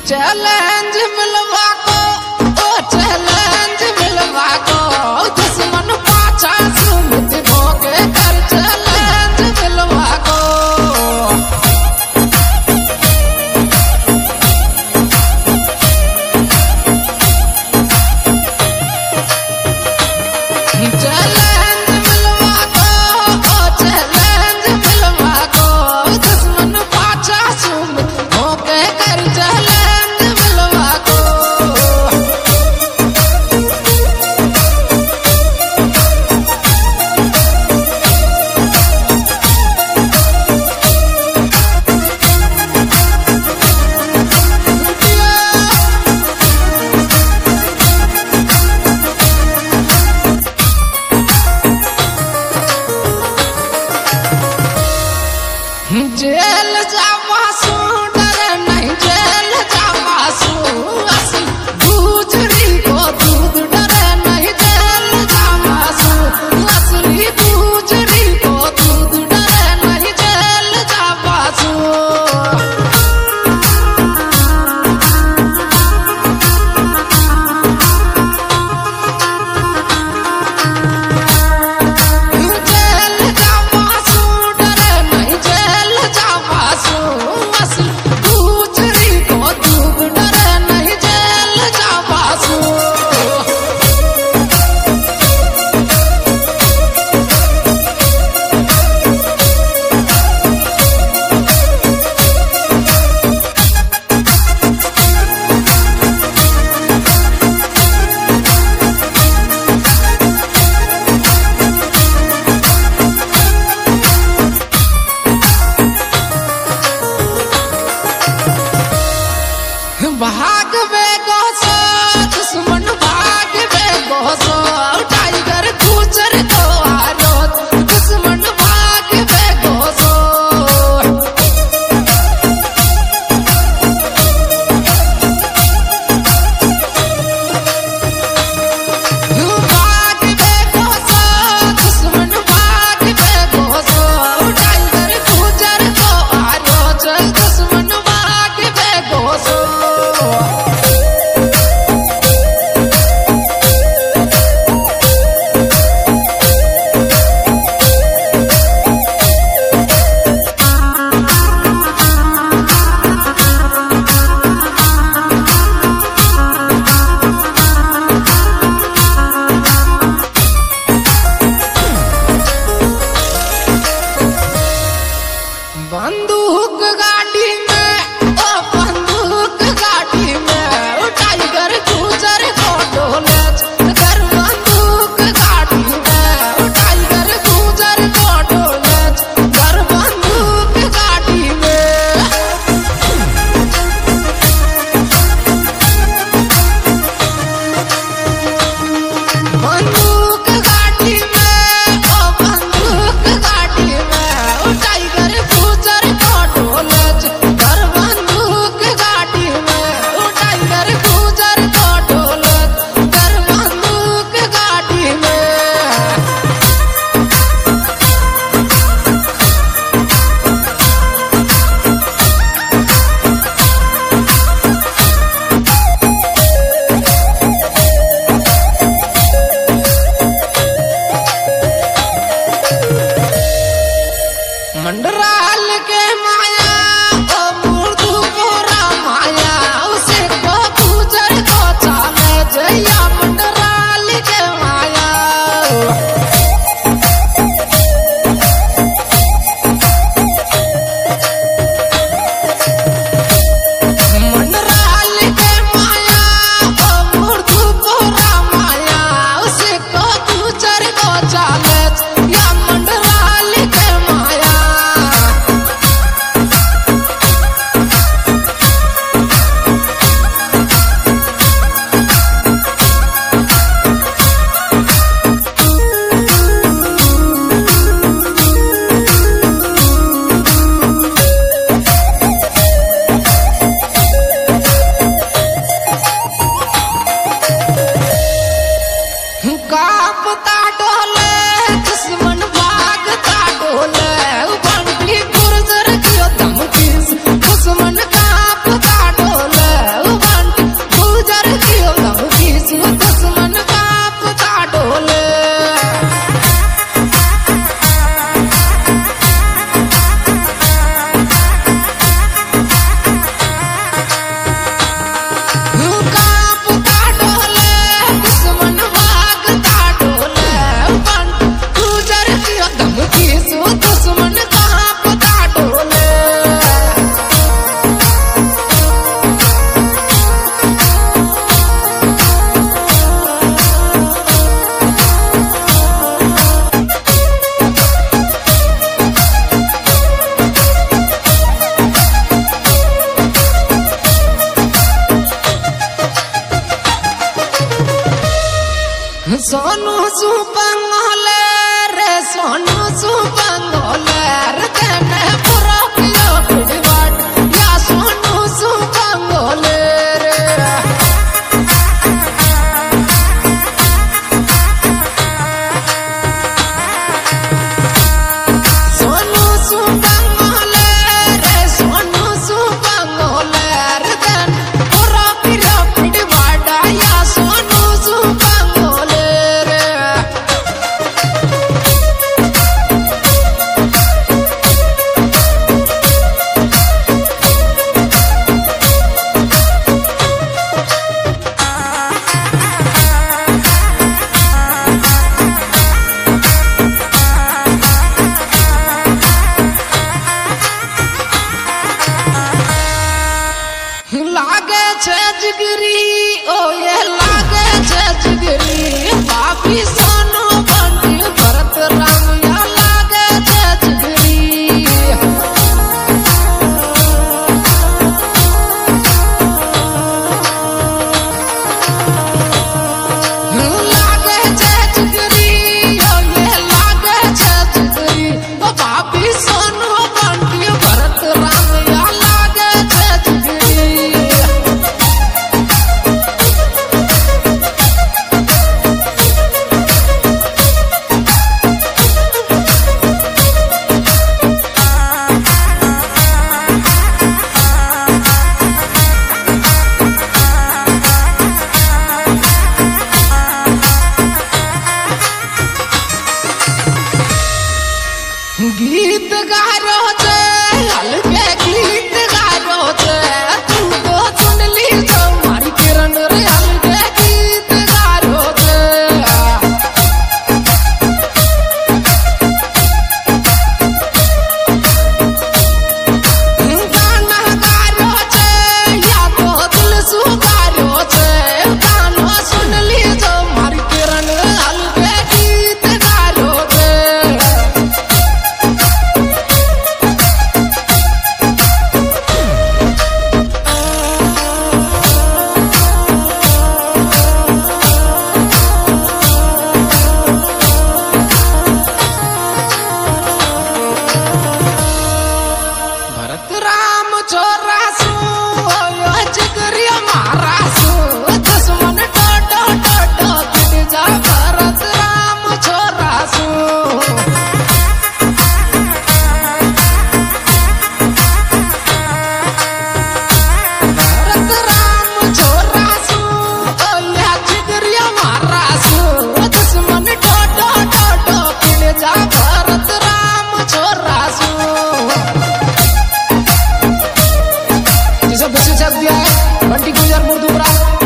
challenge मिलवा को ओ challenge मिलवा को दुश्मन पाछा सुमित भोगे कर चैलेंज मिलवा को चैलेंज मिलवा को ओ चैलेंज मिलवा को दुश्मन पाछा सुमित भोगे कर चैलेंज मिलवा को जेल जावासू डर नहीं जेल जावासू असली गुजरी को दूध डर नहीं जेल जावासू असली गुजरी को दूध डर नहीं जेल जावासू भाग वे गोसो दुश्मन भाग वे गोसो टाइगर गुजर को आलो दुश्मन भाग वे गोसो भाग वे गोसो दुश्मन भाग वे गोसो टाइगर गुजर को आलो दुश्मन भाग वे गोसो बंदूक गाड़ी में ओ बंदूक गाड़ी में ओ टाइगर गुजर को डोले कर बंदूक गाड़ी में ओ टाइगर गुजर को डोले कर बंदूक गाड़ी में बंदूक गाड़ी में ओ बंदूक गाड़ी में ओ टाइगर गुजर को डोले कर बंदूक गाड़ी में ओ टाइगर गुजर को डोले कर बंदूक गाड़ी में मंडराल के माया ओ मुर्दू को रामाया उसे को गुजर को चाले जया मंडराल के माया मंडराल के माया ओ मुर्दू को रामाया उसे को गुजर को चाले या मंडराल के माया सुपंगले रे सोनू सुपंगले रे तेने पूरा किया पिड़वाट या सोनू सुपंगले रे सोनू सुपंगले रे सोनू सुपंगले रे तेने पूरा किया पिड़वाट या सोनू सुपंगले रे लागे छे जिगरी ओ ये लागे छे जिगरी बापी सोनू बंटी भरत राम या लागे छे जिगरी लागे छे जिगरी ओ ये लागे छे जिगरी ओ बापी सोनू बंटी भरत राम या लागे छे जिगरी गीत गारो छे हल्के गीत गारो छे तू तो सुन ली जो मारी किरण रे हल्के गीत गारो छे गाना गारो छे या तो दिल सु गारो छे गाना सुन ली जो मारी किरण रे हल्के गीत गारो छे भरत राम छोरा सू यो जिगरिया मारा सू दुश्मन टोटो टोटो पिट जा भरत राम छोरा सू भरत राम छोरा सू यो जिगरिया मारा सू दुश्मन टोटो टोटो पिट जा भरत राम छोरा सू सब बच्चे चक दिया है बंटी गुजर मुर्दुबरा